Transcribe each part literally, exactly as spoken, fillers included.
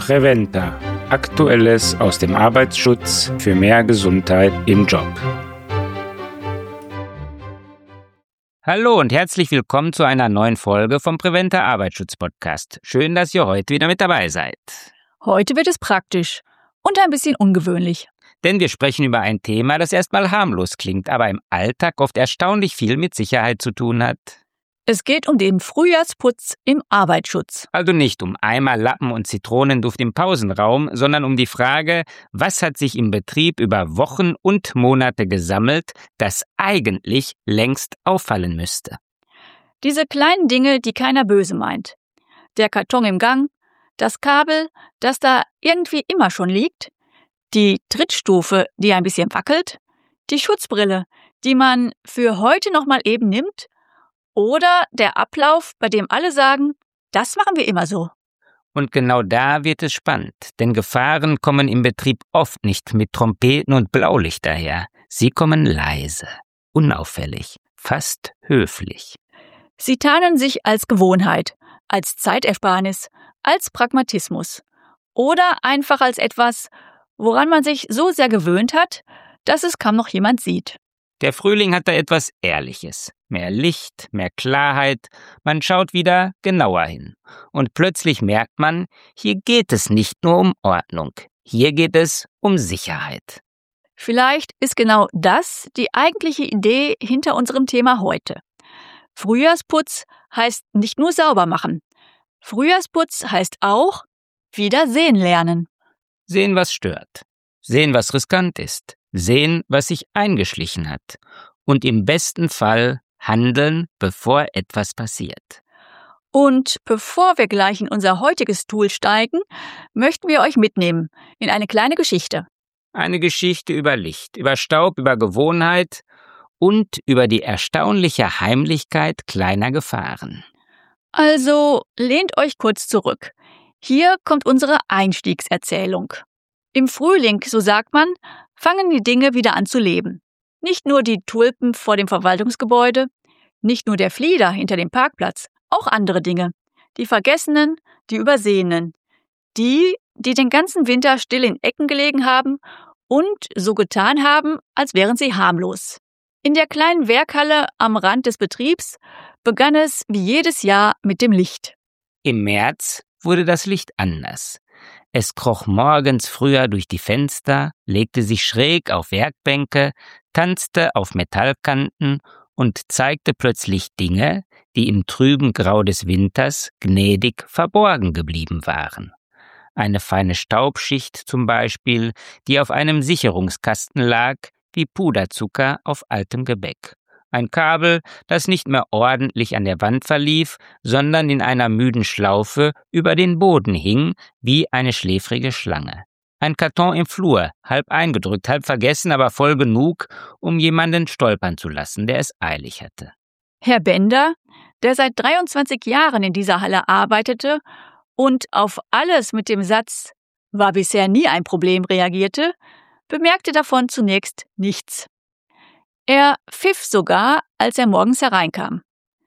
Preventa. Aktuelles aus dem Arbeitsschutz für mehr Gesundheit im Job. Hallo und herzlich willkommen zu einer neuen Folge vom Preventa Arbeitsschutz Podcast. Schön, dass ihr heute wieder mit dabei seid. Heute wird es praktisch und ein bisschen ungewöhnlich. Denn wir sprechen über ein Thema, das erstmal harmlos klingt, aber im Alltag oft erstaunlich viel mit Sicherheit zu tun hat. Es geht um den Frühjahrsputz im Arbeitsschutz. Also nicht um Eimer, Lappen und Zitronenduft im Pausenraum, sondern um die Frage, was hat sich im Betrieb über Wochen und Monate gesammelt, das eigentlich längst auffallen müsste. Diese kleinen Dinge, die keiner böse meint. Der Karton im Gang, das Kabel, das da irgendwie immer schon liegt, die Trittstufe, die ein bisschen wackelt, die Schutzbrille, die man für heute noch mal eben nimmt, oder der Ablauf, bei dem alle sagen, das machen wir immer so. Und genau da wird es spannend, denn Gefahren kommen im Betrieb oft nicht mit Trompeten und Blaulicht daher. Sie kommen leise, unauffällig, fast höflich. Sie tarnen sich als Gewohnheit, als Zeitersparnis, als Pragmatismus oder einfach als etwas, woran man sich so sehr gewöhnt hat, dass es kaum noch jemand sieht. Der Frühling hat da etwas Ehrliches. Mehr Licht, mehr Klarheit, man schaut wieder genauer hin. Und plötzlich merkt man, hier geht es nicht nur um Ordnung, hier geht es um Sicherheit. Vielleicht ist genau das die eigentliche Idee hinter unserem Thema heute. Frühjahrsputz heißt nicht nur sauber machen. Frühjahrsputz heißt auch wieder sehen lernen. Sehen, was stört. Sehen, was riskant ist. Sehen, was sich eingeschlichen hat. Und im besten Fall handeln, bevor etwas passiert. Und bevor wir gleich in unser heutiges Tool steigen, möchten wir euch mitnehmen in eine kleine Geschichte. Eine Geschichte über Licht, über Staub, über Gewohnheit und über die erstaunliche Heimlichkeit kleiner Gefahren. Also lehnt euch kurz zurück. Hier kommt unsere Einstiegserzählung. Im Frühling, so sagt man, fangen die Dinge wieder an zu leben. Nicht nur die Tulpen vor dem Verwaltungsgebäude, nicht nur der Flieder hinter dem Parkplatz, auch andere Dinge. Die Vergessenen, die Übersehenen. Die, die den ganzen Winter still in Ecken gelegen haben und so getan haben, als wären sie harmlos. In der kleinen Werkhalle am Rand des Betriebs begann es wie jedes Jahr mit dem Licht. Im März wurde das Licht anders. Es kroch morgens früher durch die Fenster, legte sich schräg auf Werkbänke, tanzte auf Metallkanten und zeigte plötzlich Dinge, die im trüben Grau des Winters gnädig verborgen geblieben waren. Eine feine Staubschicht zum Beispiel, die auf einem Sicherungskasten lag, wie Puderzucker auf altem Gebäck. Ein Kabel, das nicht mehr ordentlich an der Wand verlief, sondern in einer müden Schlaufe über den Boden hing, wie eine schläfrige Schlange. Ein Karton im Flur, halb eingedrückt, halb vergessen, aber voll genug, um jemanden stolpern zu lassen, der es eilig hatte. Herr Bender, der seit dreiundzwanzig Jahren in dieser Halle arbeitete und auf alles mit dem Satz »war bisher nie ein Problem« reagierte, bemerkte davon zunächst nichts. Er pfiff sogar, als er morgens hereinkam.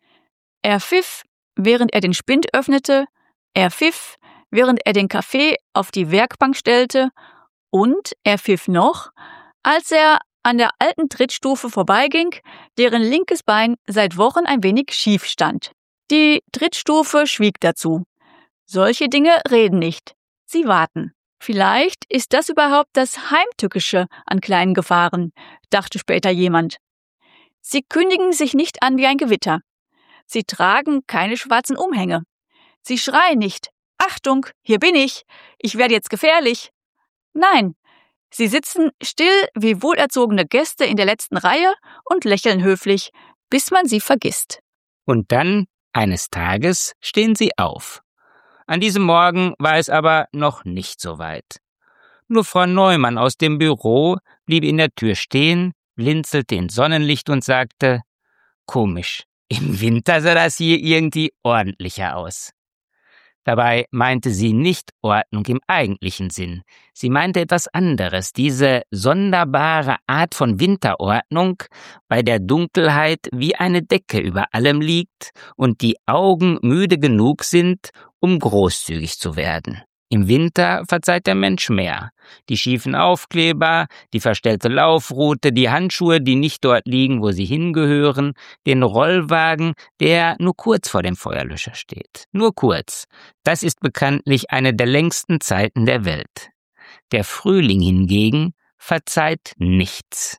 Er pfiff, während er den Spind öffnete, er pfiff, während er den Kaffee auf die Werkbank stellte, und er pfiff noch, als er an der alten Trittstufe vorbeiging, deren linkes Bein seit Wochen ein wenig schief stand. Die Trittstufe schwieg dazu. Solche Dinge reden nicht, sie warten. Vielleicht ist das überhaupt das Heimtückische an kleinen Gefahren, dachte später jemand. Sie kündigen sich nicht an wie ein Gewitter. Sie tragen keine schwarzen Umhänge. Sie schreien nicht, »Achtung, hier bin ich, ich werde jetzt gefährlich«. Nein, sie sitzen still wie wohlerzogene Gäste in der letzten Reihe und lächeln höflich, bis man sie vergisst. Und dann, eines Tages, stehen sie auf. An diesem Morgen war es aber noch nicht so weit. Nur Frau Neumann aus dem Büro blieb in der Tür stehen, blinzelte ins Sonnenlicht und sagte, »Komisch, im Winter sah das hier irgendwie ordentlicher aus.« Dabei meinte sie nicht Ordnung im eigentlichen Sinn. Sie meinte etwas anderes, diese sonderbare Art von Winterordnung, bei der Dunkelheit wie eine Decke über allem liegt und die Augen müde genug sind, um großzügig zu werden. Im Winter verzeiht der Mensch mehr. Die schiefen Aufkleber, die verstellte Laufrute, die Handschuhe, die nicht dort liegen, wo sie hingehören, den Rollwagen, der nur kurz vor dem Feuerlöscher steht. Nur kurz. Das ist bekanntlich eine der längsten Zeiten der Welt. Der Frühling hingegen verzeiht nichts.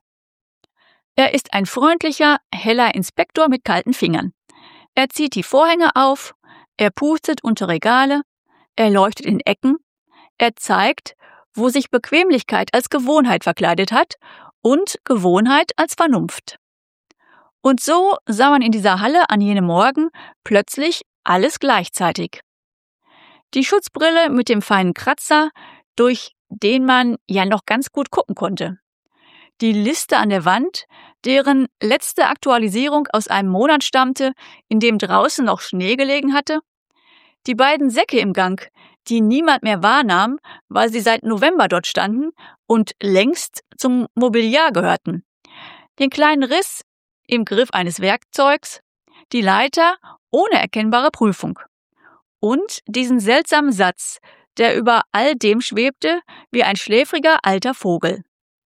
Er ist ein freundlicher, heller Inspektor mit kalten Fingern. Er zieht die Vorhänge auf, er pustet unter Regale, er leuchtet in Ecken, er zeigt, wo sich Bequemlichkeit als Gewohnheit verkleidet hat und Gewohnheit als Vernunft. Und so sah man in dieser Halle an jenem Morgen plötzlich alles gleichzeitig. Die Schutzbrille mit dem feinen Kratzer, durch den man ja noch ganz gut gucken konnte. Die Liste an der Wand, deren letzte Aktualisierung aus einem Monat stammte, in dem draußen noch Schnee gelegen hatte. Die beiden Säcke im Gang, die niemand mehr wahrnahm, weil sie seit November dort standen und längst zum Mobiliar gehörten. Den kleinen Riss im Griff eines Werkzeugs, die Leiter ohne erkennbare Prüfung. Und diesen seltsamen Satz, der über all dem schwebte wie ein schläfriger alter Vogel.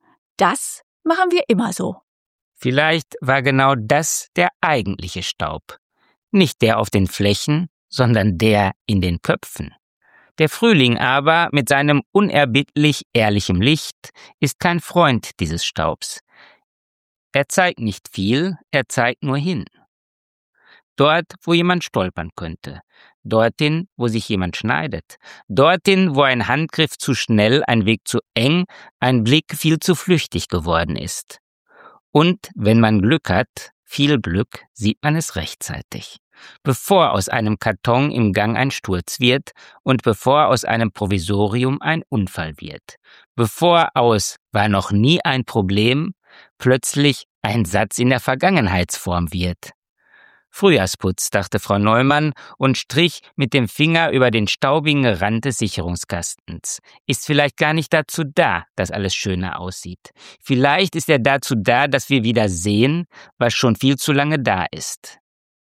Das machen wir immer so. Vielleicht war genau das der eigentliche Staub. Nicht der auf den Flächen, sondern der in den Köpfen. Der Frühling aber mit seinem unerbittlich ehrlichem Licht ist kein Freund dieses Staubs. Er zeigt nicht viel, er zeigt nur hin. Dort, wo jemand stolpern könnte. Dorthin, wo sich jemand schneidet. Dorthin, wo ein Handgriff zu schnell, ein Weg zu eng, ein Blick viel zu flüchtig geworden ist. Und wenn man Glück hat, viel Glück, sieht man es rechtzeitig. Bevor aus einem Karton im Gang ein Sturz wird und bevor aus einem Provisorium ein Unfall wird. Bevor aus war noch nie ein Problem plötzlich ein Satz in der Vergangenheitsform wird. Frühjahrsputz, dachte Frau Neumann und strich mit dem Finger über den staubigen Rand des Sicherungskastens. Ist vielleicht gar nicht dazu da, dass alles schöner aussieht. Vielleicht ist er dazu da, dass wir wieder sehen, was schon viel zu lange da ist.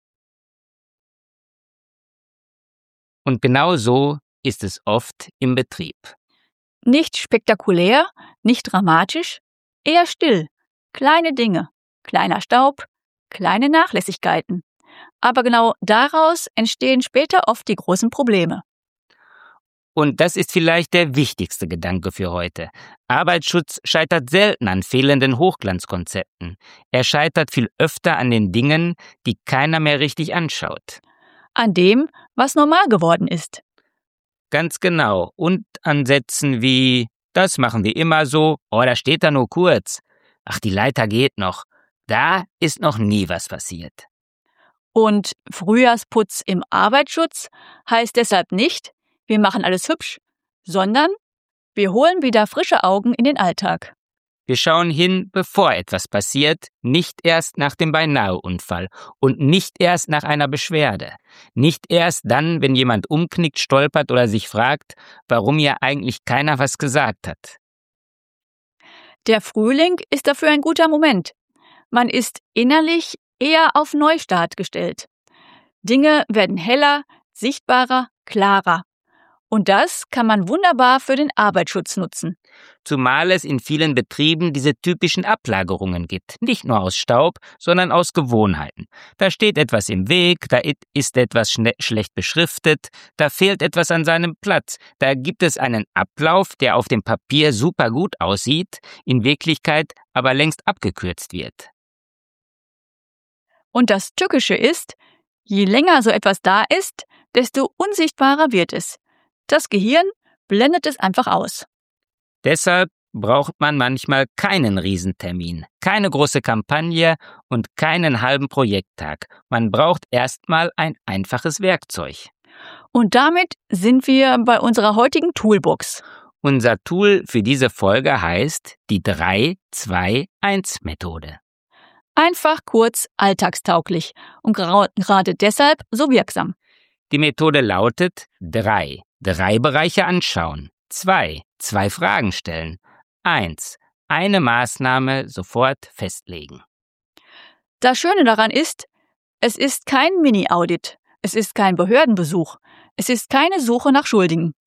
Und genau so ist es oft im Betrieb. Nicht spektakulär, nicht dramatisch, eher still. Kleine Dinge, kleiner Staub, kleine Nachlässigkeiten. Aber genau daraus entstehen später oft die großen Probleme. Und das ist vielleicht der wichtigste Gedanke für heute. Arbeitsschutz scheitert selten an fehlenden Hochglanzkonzepten. Er scheitert viel öfter an den Dingen, die keiner mehr richtig anschaut. An dem, was normal geworden ist. Ganz genau. Und an Sätzen wie, das machen wir immer so, oh, da steht da nur kurz. Ach, die Leiter geht noch. Da ist noch nie was passiert. Und Frühjahrsputz im Arbeitsschutz heißt deshalb nicht, wir machen alles hübsch, sondern wir holen wieder frische Augen in den Alltag. Wir schauen hin, bevor etwas passiert, nicht erst nach dem Beinaheunfall und nicht erst nach einer Beschwerde. Nicht erst dann, wenn jemand umknickt, stolpert oder sich fragt, warum ja eigentlich keiner was gesagt hat. Der Frühling ist dafür ein guter Moment. Man ist innerlich eher auf Neustart gestellt. Dinge werden heller, sichtbarer, klarer. Und das kann man wunderbar für den Arbeitsschutz nutzen. Zumal es in vielen Betrieben diese typischen Ablagerungen gibt. Nicht nur aus Staub, sondern aus Gewohnheiten. Da steht etwas im Weg, da ist etwas schne- schlecht beschriftet, da fehlt etwas an seinem Platz. Da gibt es einen Ablauf, der auf dem Papier super gut aussieht, in Wirklichkeit aber längst abgekürzt wird. Und das Tückische ist, je länger so etwas da ist, desto unsichtbarer wird es. Das Gehirn blendet es einfach aus. Deshalb braucht man manchmal keinen Riesentermin, keine große Kampagne und keinen halben Projekttag. Man braucht erstmal ein einfaches Werkzeug. Und damit sind wir bei unserer heutigen Toolbox. Unser Tool für diese Folge heißt die drei zwei eins Methode. Einfach, kurz, alltagstauglich und gerade deshalb so wirksam. Die Methode lautet drei. Drei Bereiche anschauen. Zwei. Zwei Fragen stellen. Eins. Eine Maßnahme sofort festlegen. Das Schöne daran ist, es ist kein Mini-Audit. Es ist kein Behördenbesuch. Es ist keine Suche nach Schuldigen.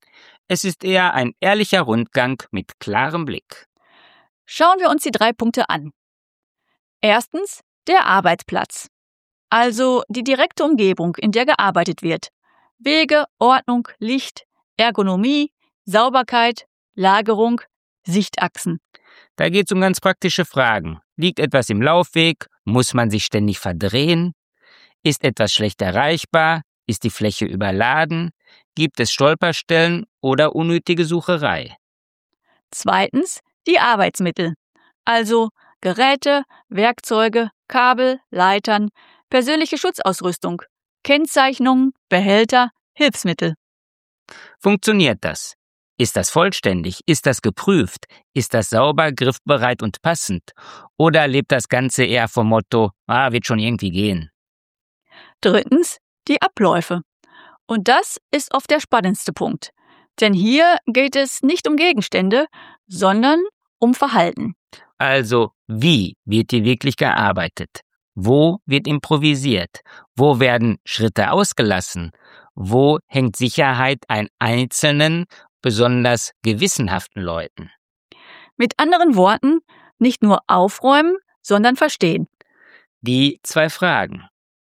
Es ist eher ein ehrlicher Rundgang mit klarem Blick. Schauen wir uns die drei Punkte an. Erstens, der Arbeitsplatz. Also die direkte Umgebung, in der gearbeitet wird. Wege, Ordnung, Licht, Ergonomie, Sauberkeit, Lagerung, Sichtachsen. Da geht es um ganz praktische Fragen. Liegt etwas im Laufweg? Muss man sich ständig verdrehen? Ist etwas schlecht erreichbar? Ist die Fläche überladen? Gibt es Stolperstellen oder unnötige Sucherei? Zweitens, die Arbeitsmittel. Also Geräte, Werkzeuge, Kabel, Leitern, persönliche Schutzausrüstung, Kennzeichnungen, Behälter, Hilfsmittel. Funktioniert das? Ist das vollständig? Ist das geprüft? Ist das sauber, griffbereit und passend? Oder lebt das Ganze eher vom Motto, ah, wird schon irgendwie gehen? Drittens, die Abläufe. Und das ist oft der spannendste Punkt. Denn hier geht es nicht um Gegenstände, sondern um Verhalten. Also, wie wird hier wirklich gearbeitet? Wo wird improvisiert? Wo werden Schritte ausgelassen? Wo hängt Sicherheit an einzelnen, besonders gewissenhaften Leuten? Mit anderen Worten, nicht nur aufräumen, sondern verstehen. Die zwei Fragen.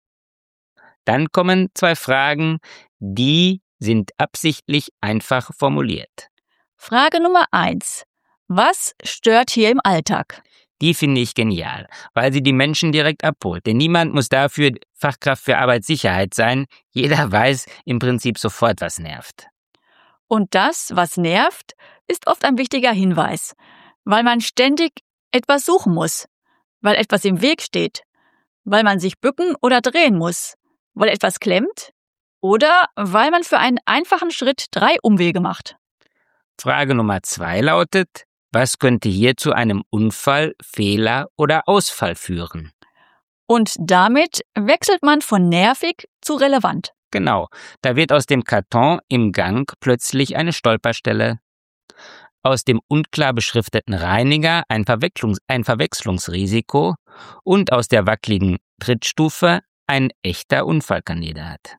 Dann kommen zwei Fragen, die sind absichtlich einfach formuliert. Frage Nummer eins. Was stört hier im Alltag? Die finde ich genial, weil sie die Menschen direkt abholt. Denn niemand muss dafür Fachkraft für Arbeitssicherheit sein. Jeder weiß im Prinzip sofort, was nervt. Und das, was nervt, ist oft ein wichtiger Hinweis, weil man ständig etwas suchen muss, weil etwas im Weg steht, weil man sich bücken oder drehen muss, weil etwas klemmt oder weil man für einen einfachen Schritt drei Umwege macht. Frage Nummer zwei lautet: Was könnte hier zu einem Unfall, Fehler oder Ausfall führen? Und damit wechselt man von nervig zu relevant. Genau, da wird aus dem Karton im Gang plötzlich eine Stolperstelle. Aus dem unklar beschrifteten Reiniger ein, Verwechslungs- ein Verwechslungsrisiko und aus der wackeligen Trittstufe ein echter Unfallkandidat.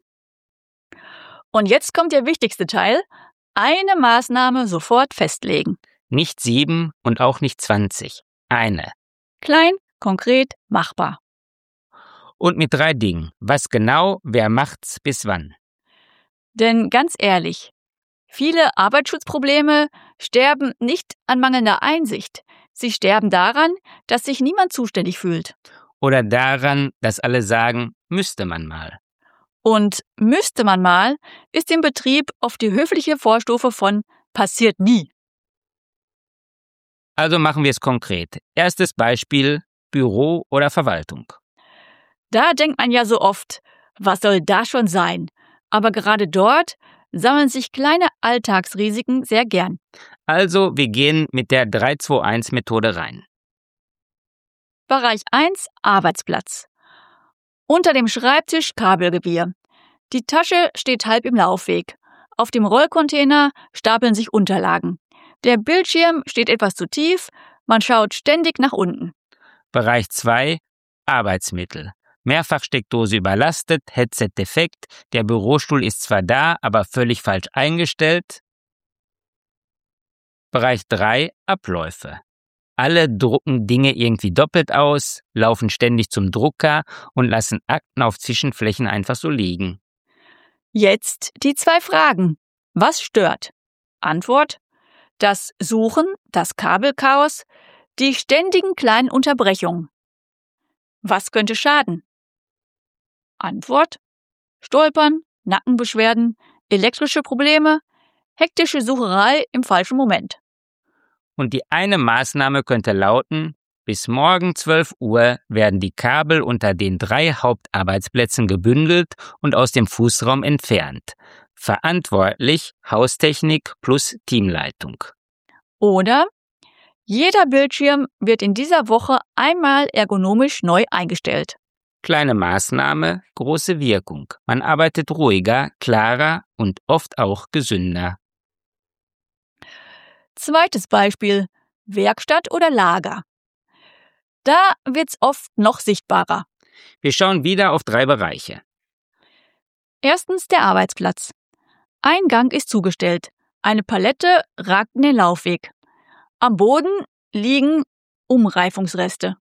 Und jetzt kommt der wichtigste Teil: eine Maßnahme sofort festlegen. Nicht sieben und auch nicht zwanzig. Eine. Klein, konkret, machbar. Und mit drei Dingen. Was genau, wer macht's, bis wann? Denn ganz ehrlich, viele Arbeitsschutzprobleme sterben nicht an mangelnder Einsicht. Sie sterben daran, dass sich niemand zuständig fühlt. Oder daran, dass alle sagen, müsste man mal. Und müsste man mal ist im Betrieb oft die höfliche Vorstufe von passiert nie. Also machen wir es konkret. Erstes Beispiel: Büro oder Verwaltung. Da denkt man ja so oft, was soll da schon sein? Aber gerade dort sammeln sich kleine Alltagsrisiken sehr gern. Also, wir gehen mit der drei zwei eins Methode rein. Bereich eins, Arbeitsplatz. Unter dem Schreibtisch Kabelgewirr. Die Tasche steht halb im Laufweg. Auf dem Rollcontainer stapeln sich Unterlagen. Der Bildschirm steht etwas zu tief, man schaut ständig nach unten. Bereich zwei, Arbeitsmittel. Mehrfachsteckdose überlastet, Headset defekt, der Bürostuhl ist zwar da, aber völlig falsch eingestellt. Bereich drei, Abläufe. Alle drucken Dinge irgendwie doppelt aus, laufen ständig zum Drucker und lassen Akten auf Zwischenflächen einfach so liegen. Jetzt die zwei Fragen. Was stört? Antwort: Das Suchen, das Kabelchaos, die ständigen kleinen Unterbrechungen. Was könnte schaden? Antwort: Stolpern, Nackenbeschwerden, elektrische Probleme, hektische Sucherei im falschen Moment. Und die eine Maßnahme könnte lauten: Bis morgen zwölf Uhr werden die Kabel unter den drei Hauptarbeitsplätzen gebündelt und aus dem Fußraum entfernt. Verantwortlich Haustechnik plus Teamleitung. Oder: Jeder Bildschirm wird in dieser Woche einmal ergonomisch neu eingestellt. Kleine Maßnahme, große Wirkung. Man arbeitet ruhiger, klarer und oft auch gesünder. Zweites Beispiel: Werkstatt oder Lager. Da wird's oft noch sichtbarer. Wir schauen wieder auf drei Bereiche. Erstens der Arbeitsplatz. Ein Gang ist zugestellt. Eine Palette ragt in den Laufweg. Am Boden liegen Umreifungsreste.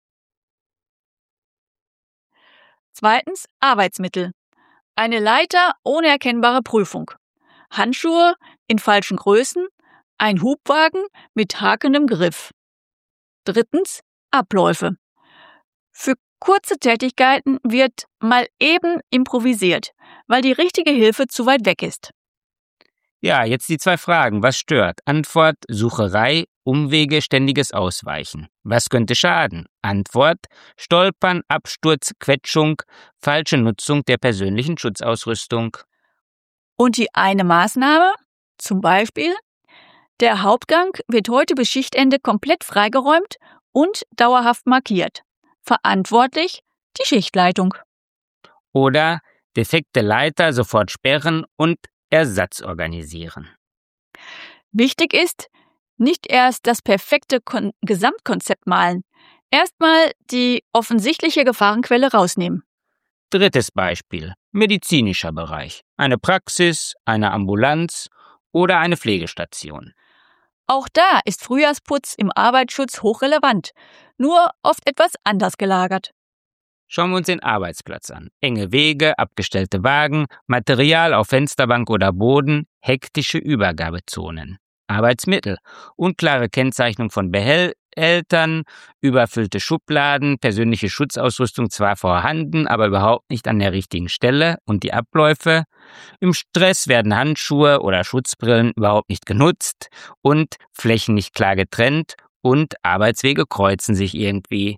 Zweitens Arbeitsmittel. Eine Leiter ohne erkennbare Prüfung. Handschuhe in falschen Größen. Ein Hubwagen mit hakendem Griff. Drittens Abläufe. Für kurze Tätigkeiten wird mal eben improvisiert, weil die richtige Hilfe zu weit weg ist. Ja, jetzt die zwei Fragen. Was stört? Antwort: Sucherei, Umwege, ständiges Ausweichen. Was könnte schaden? Antwort: Stolpern, Absturz, Quetschung, falsche Nutzung der persönlichen Schutzausrüstung. Und die eine Maßnahme? Zum Beispiel: Der Hauptgang wird heute bis Schichtende komplett freigeräumt und dauerhaft markiert. Verantwortlich die Schichtleitung. Oder defekte Leiter sofort sperren und Ersatz organisieren. Wichtig ist, nicht erst das perfekte Kon- Gesamtkonzept malen. Erstmal die offensichtliche Gefahrenquelle rausnehmen. Drittes Beispiel: medizinischer Bereich. Eine Praxis, eine Ambulanz oder eine Pflegestation. Auch da ist Frühjahrsputz im Arbeitsschutz hochrelevant, nur oft etwas anders gelagert. Schauen wir uns den Arbeitsplatz an. Enge Wege, abgestellte Wagen, Material auf Fensterbank oder Boden, hektische Übergabezonen. Arbeitsmittel: unklare Kennzeichnung von Behältern, überfüllte Schubladen, persönliche Schutzausrüstung zwar vorhanden, aber überhaupt nicht an der richtigen Stelle. Und die Abläufe: Im Stress werden Handschuhe oder Schutzbrillen überhaupt nicht genutzt und Flächen nicht klar getrennt und Arbeitswege kreuzen sich irgendwie.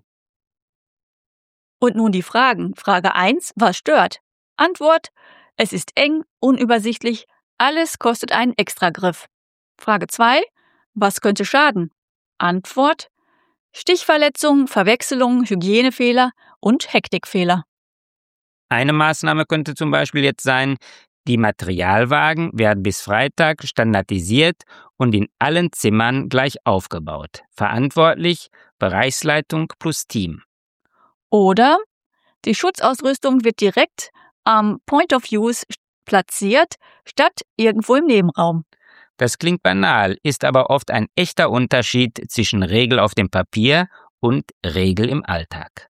Und nun die Fragen. Frage eins: Was stört? Antwort: Es ist eng, unübersichtlich, alles kostet einen Extragriff. Frage zwei: Was könnte schaden? Antwort: Stichverletzungen, Verwechslungen, Hygienefehler und Hektikfehler. Eine Maßnahme könnte zum Beispiel jetzt sein: Die Materialwagen werden bis Freitag standardisiert und in allen Zimmern gleich aufgebaut. Verantwortlich Bereichsleitung plus Team. Oder die Schutzausrüstung wird direkt am Point of Use platziert, statt irgendwo im Nebenraum. Das klingt banal, ist aber oft ein echter Unterschied zwischen Regel auf dem Papier und Regel im Alltag.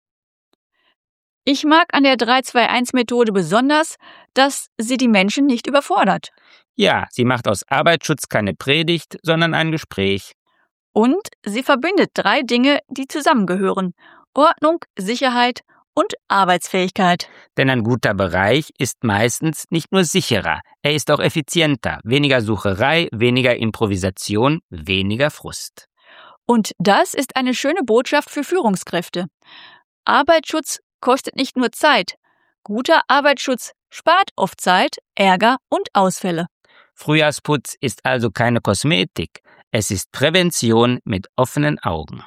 Ich mag an der drei zwei eins Methode besonders, dass sie die Menschen nicht überfordert. Ja, sie macht aus Arbeitsschutz keine Predigt, sondern ein Gespräch. Und sie verbindet drei Dinge, die zusammengehören: Ordnung, Sicherheit und Arbeitsfähigkeit. Denn ein guter Bereich ist meistens nicht nur sicherer, er ist auch effizienter. Weniger Sucherei, weniger Improvisation, weniger Frust. Und das ist eine schöne Botschaft für Führungskräfte. Arbeitsschutz kostet nicht nur Zeit. Guter Arbeitsschutz spart oft Zeit, Ärger und Ausfälle. Frühjahrsputz ist also keine Kosmetik, es ist Prävention mit offenen Augen.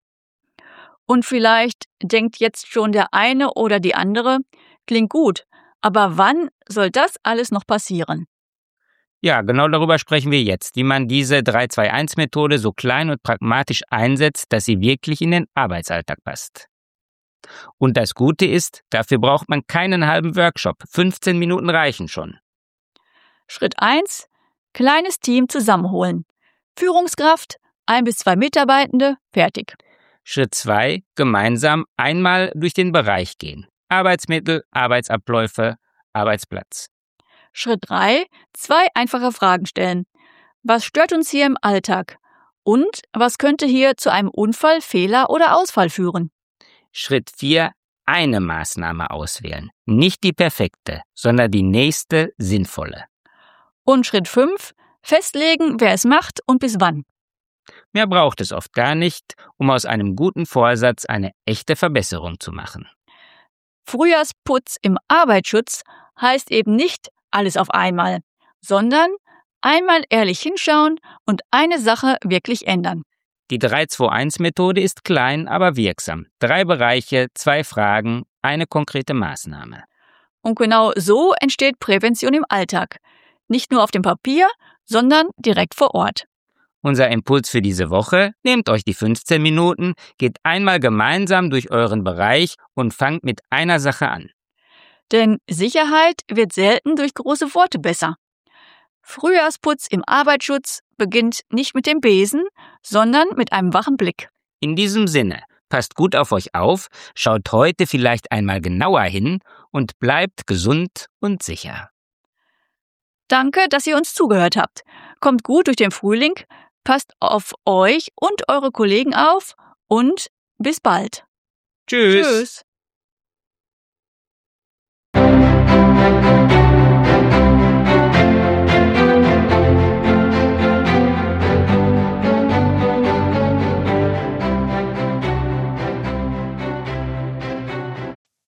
Und vielleicht denkt jetzt schon der eine oder die andere, klingt gut, aber wann soll das alles noch passieren? Ja, genau darüber sprechen wir jetzt, wie man diese drei zwei eins Methode so klein und pragmatisch einsetzt, dass sie wirklich in den Arbeitsalltag passt. Und das Gute ist, dafür braucht man keinen halben Workshop, fünfzehn Minuten reichen schon. Schritt eins: Kleines Team zusammenholen. Führungskraft, ein bis zwei Mitarbeitende, fertig. Schritt zwei: Gemeinsam einmal durch den Bereich gehen. Arbeitsmittel, Arbeitsabläufe, Arbeitsplatz. Schritt drei: Zwei einfache Fragen stellen. Was stört uns hier im Alltag? Und was könnte hier zu einem Unfall, Fehler oder Ausfall führen? Schritt vier: Eine Maßnahme auswählen. Nicht die perfekte, sondern die nächste sinnvolle. Und Schritt fünf: Festlegen, wer es macht und bis wann. Mehr braucht es oft gar nicht, um aus einem guten Vorsatz eine echte Verbesserung zu machen. Frühjahrsputz im Arbeitsschutz heißt eben nicht alles auf einmal, sondern einmal ehrlich hinschauen und eine Sache wirklich ändern. Die drei zwei eins Methode ist klein, aber wirksam. Drei Bereiche, zwei Fragen, eine konkrete Maßnahme. Und genau so entsteht Prävention im Alltag. Nicht nur auf dem Papier, sondern direkt vor Ort. Unser Impuls für diese Woche: Nehmt euch die fünfzehn Minuten, geht einmal gemeinsam durch euren Bereich und fangt mit einer Sache an. Denn Sicherheit wird selten durch große Worte besser. Frühjahrsputz im Arbeitsschutz beginnt nicht mit dem Besen, sondern mit einem wachen Blick. In diesem Sinne, passt gut auf euch auf, schaut heute vielleicht einmal genauer hin und bleibt gesund und sicher. Danke, dass ihr uns zugehört habt. Kommt gut durch den Frühling, passt auf euch und eure Kollegen auf und bis bald. Tschüss. Tschüss.